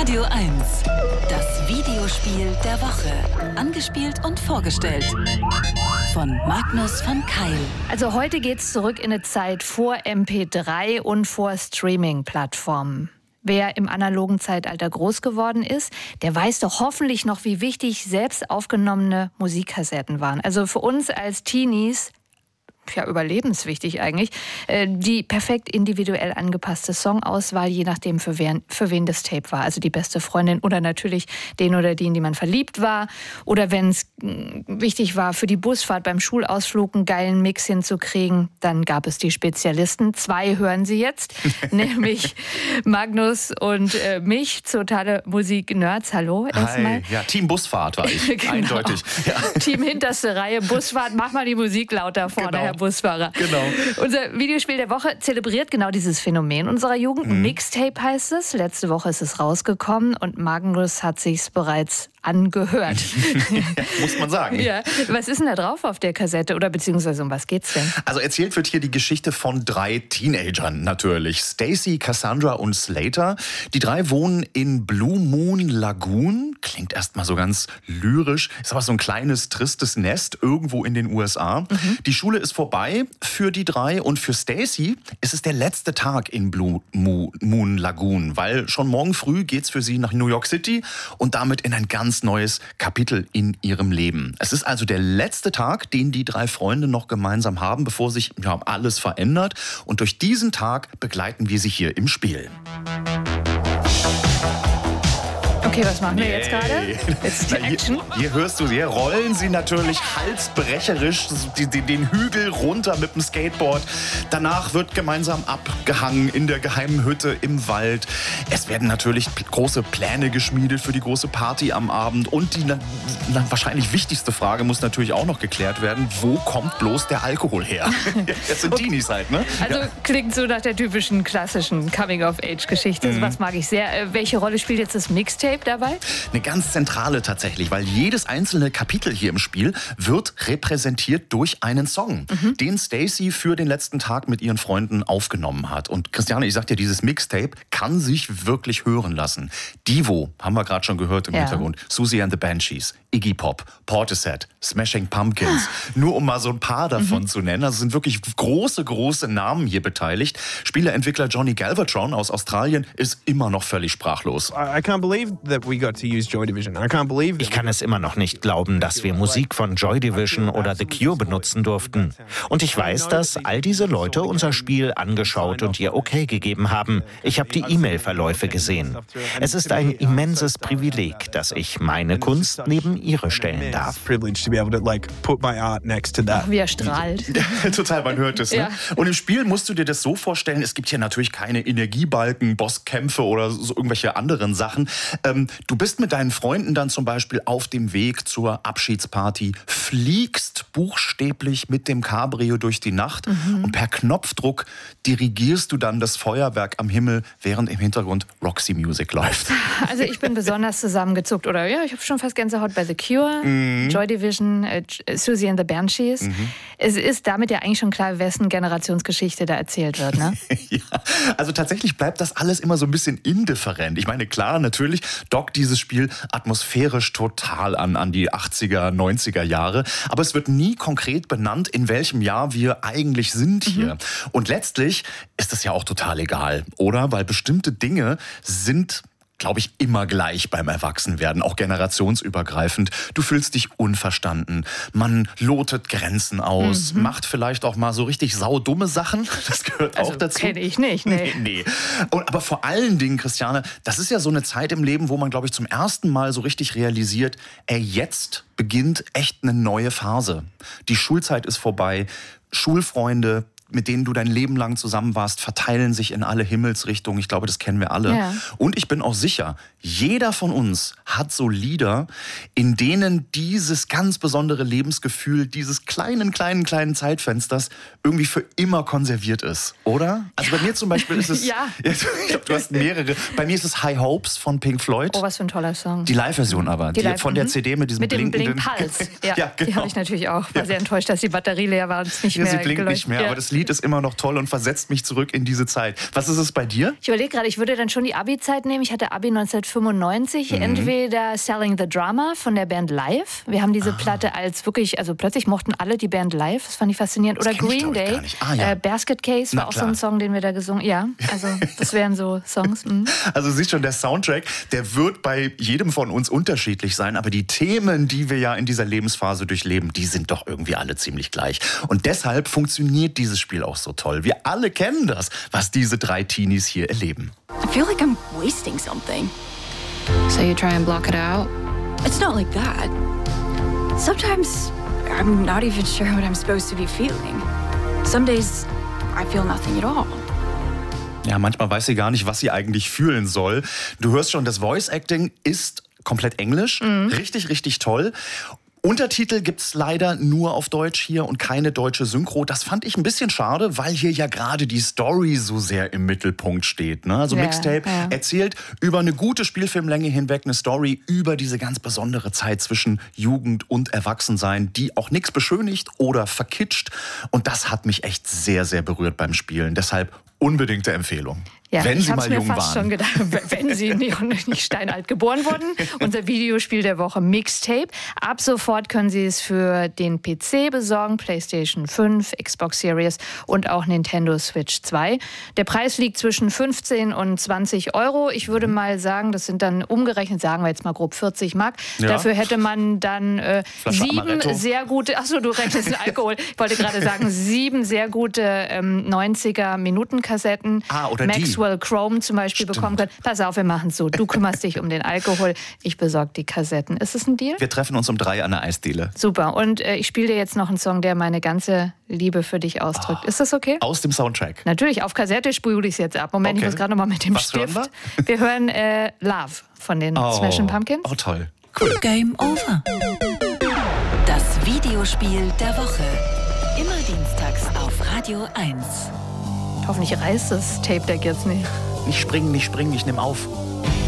Radio 1. Das Videospiel der Woche. Angespielt und vorgestellt von Magnus von Keil. Also heute geht's zurück in eine Zeit vor MP3 und vor Streaming-Plattformen. Wer im analogen Zeitalter groß geworden ist, der weiß doch hoffentlich noch, wie wichtig selbst aufgenommene Musikkassetten waren. Also für uns als Teenies, ja, überlebenswichtig eigentlich, die perfekt individuell angepasste Songauswahl, je nachdem für wen das Tape war. Also die beste Freundin oder natürlich den oder die, in die man verliebt war. Oder wenn es wichtig war, für die Busfahrt beim Schulausflug einen geilen Mix hinzukriegen, dann gab es die Spezialisten. 2 hören Sie jetzt, nämlich Magnus und mich, totale Musik-Nerds. Hallo erstmal. Hi, ja, Team Busfahrt war ich, Genau. eindeutig. Ja. Team hinterste Reihe, Busfahrt, mach mal die Musik lauter vorne, Genau. Herr Busfahrer. Genau. Unser Videospiel der Woche zelebriert genau dieses Phänomen unserer Jugend. Mixtape heißt es. Letzte Woche ist es rausgekommen und Magnus hat sich's bereits angehört. Muss man sagen. Ja. Was ist denn da drauf auf der Kassette oder beziehungsweise um was geht's denn? Also erzählt wird hier die Geschichte von 3 Teenagern natürlich. Stacy, Cassandra und Slater. Die 3 wohnen in Blue Moon Lagoon. Klingt erstmal so ganz lyrisch. Ist aber so ein kleines, tristes Nest irgendwo in den USA. Die Schule ist vorbei für die 3 und für Stacy ist es der letzte Tag in Blue Moon Lagoon, weil schon morgen früh geht's für sie nach New York City und damit in ein ganz neues Kapitel in ihrem Leben. Es ist also der letzte Tag, den die 3 Freunde noch gemeinsam haben, bevor sich alles verändert. Und durch diesen Tag begleiten wir sie hier im Spiel. Okay, was machen wir jetzt gerade? Jetzt die Action. Hier hörst du, hier rollen sie natürlich halsbrecherisch den Hügel runter mit dem Skateboard. Danach wird gemeinsam abgehangen in der geheimen Hütte im Wald. Es werden natürlich große Pläne geschmiedet für die große Party am Abend. Und die wahrscheinlich wichtigste Frage muss natürlich auch noch geklärt werden. Wo kommt bloß der Alkohol her? Das sind Teenies halt, ne? Also klingt so nach der typischen klassischen Coming-of-Age-Geschichte. Was mag ich sehr. Welche Rolle spielt jetzt das Mixtape dabei? Eine ganz zentrale tatsächlich, weil jedes einzelne Kapitel hier im Spiel wird repräsentiert durch einen Song, den Stacy für den letzten Tag mit ihren Freunden aufgenommen hat. Und Christiane, ich sag dir, dieses Mixtape kann sich wirklich hören lassen. Divo, haben wir gerade schon gehört im Hintergrund, Susie and the Banshees, Iggy Pop, Portishead, Smashing Pumpkins. Nur um mal so ein paar davon zu nennen. Also sind wirklich große Namen hier beteiligt. Spieleentwickler Johnny Galvatron aus Australien ist immer noch völlig sprachlos. Ich kann es immer noch nicht glauben, dass wir Musik von Joy Division oder The Cure benutzen durften. Und ich weiß, dass all diese Leute unser Spiel angeschaut und ihr Okay gegeben haben. Ich habe die E-Mail-Verläufe gesehen. Es ist ein immenses Privileg, dass ich meine Kunst neben ihre stellen darf. Wie er strahlt. Total, man hört es. Ne? Ja. Und im Spiel musst du dir das so vorstellen, es gibt hier natürlich keine Energiebalken, Bosskämpfe oder so irgendwelche anderen Sachen. Du bist mit deinen Freunden dann zum Beispiel auf dem Weg zur Abschiedsparty, fliegst buchstäblich mit dem Cabrio durch die Nacht und per Knopfdruck dirigierst du dann das Feuerwerk am Himmel, während im Hintergrund Roxy Music läuft. Also ich bin besonders zusammengezuckt. Oder ja, ich habe schon fast Gänsehaut bei The Cure, Joy Division, Susie and the Banshees. Es ist damit ja eigentlich schon klar, wessen Generationsgeschichte da erzählt wird, ne? Ja, also tatsächlich bleibt das alles immer so ein bisschen indifferent. Ich meine, klar, natürlich dockt dieses Spiel atmosphärisch total an die 80er, 90er Jahre. Aber es wird nie konkret benannt, in welchem Jahr wir eigentlich sind hier. Und letztlich ist das ja auch total egal, oder? Weil bestimmte Dinge sind, glaube ich, immer gleich beim Erwachsenwerden, auch generationsübergreifend. Du fühlst dich unverstanden, man lotet Grenzen aus, macht vielleicht auch mal so richtig saudumme Sachen, das gehört auch dazu. Kenne ich nicht, nee. Nee. Aber vor allen Dingen, Christiane, das ist ja so eine Zeit im Leben, wo man, glaube ich, zum ersten Mal so richtig realisiert, jetzt beginnt echt eine neue Phase. Die Schulzeit ist vorbei, Schulfreunde, mit denen du dein Leben lang zusammen warst, verteilen sich in alle Himmelsrichtungen. Ich glaube, das kennen wir alle. Ja. Und ich bin auch sicher, jeder von uns hat so Lieder, in denen dieses ganz besondere Lebensgefühl dieses kleinen Zeitfensters irgendwie für immer konserviert ist, oder? Also bei mir zum Beispiel ist es... Ja. Ich glaube, du hast mehrere. Bei mir ist es High Hopes von Pink Floyd. Oh, was für ein toller Song. Die Live-Version aber, die von der CD mit diesem mit dem blinkenden... Blinkpuls. Ja, genau. Die habe ich natürlich auch. War sehr enttäuscht, dass die Batterie leer war und es nicht mehr Sie blinkt geleuchtet. nicht mehr, Ja. aber das Lied ist immer noch toll und versetzt mich zurück in diese Zeit. Was ist es bei dir? Ich überlege gerade, ich würde dann schon die Abi-Zeit nehmen. Ich hatte Abi 1995. 1995 entweder Selling the Drama von der Band Live. Wir haben diese Platte als wirklich, also plötzlich mochten alle die Band Live, das fand ich faszinierend. Oder Green Day, Basket Case war auch so ein Song, den wir da gesungen haben. Ja, also das wären so Songs. Also siehst schon, der Soundtrack, der wird bei jedem von uns unterschiedlich sein, aber die Themen, die wir ja in dieser Lebensphase durchleben, die sind doch irgendwie alle ziemlich gleich. Und deshalb funktioniert dieses Spiel auch so toll. Wir alle kennen das, was diese 3 Teenies hier erleben. I feel like I'm wasting something. So you try and block it out? It's not like that. Sometimes I'm not even sure what I'm supposed to be feeling. Some days I feel nothing at all. Ja, manchmal weiß sie gar nicht, was sie eigentlich fühlen soll. Du hörst schon, das Voice Acting ist komplett Englisch. Richtig, richtig toll. Untertitel gibt's leider nur auf Deutsch hier und keine deutsche Synchro. Das fand ich ein bisschen schade, weil hier ja gerade die Story so sehr im Mittelpunkt steht. Ne? Also Mixtape erzählt über eine gute Spielfilmlänge hinweg eine Story über diese ganz besondere Zeit zwischen Jugend und Erwachsensein, die auch nichts beschönigt oder verkitscht. Und das hat mich echt sehr, sehr berührt beim Spielen. Deshalb unbedingte Empfehlung. Ja, wenn ich Sie mal mir jung fast waren. schon gedacht, wenn Sie nicht steinalt geboren wurden. Unser Videospiel der Woche Mixtape. Ab sofort können Sie es für den PC besorgen, PlayStation 5, Xbox Series und auch Nintendo Switch 2. Der Preis liegt zwischen 15 und 20 Euro. Ich würde mal sagen, das sind dann umgerechnet, sagen wir jetzt mal grob 40 Mark. Ja. Dafür hätte man dann 7 sehr gute, achso, du rechnest den Alkohol. Ich wollte gerade sagen, 7 sehr gute 90er-Minuten-Kassetten. Oder Maxwell Chrome zum Beispiel bekommen können. Pass auf, wir machen es so. Du kümmerst dich um den Alkohol, ich besorge die Kassetten. Ist es ein Deal? Wir treffen uns um 3 an der Eisdiele. Super. Und ich spiele dir jetzt noch einen Song, der meine ganze Liebe für dich ausdrückt. Ist das okay? Aus dem Soundtrack. Natürlich, auf Kassette spule ich es jetzt ab. Moment, ich muss gerade noch mal mit dem Stift. Wir hören Love von den Smashing Pumpkins. Oh, toll. Cool. Game over. Das Videospiel der Woche. Immer dienstags auf Radio 1. Hoffentlich reißt das Tape Deck jetzt nicht. Nicht springen, ich nehme auf.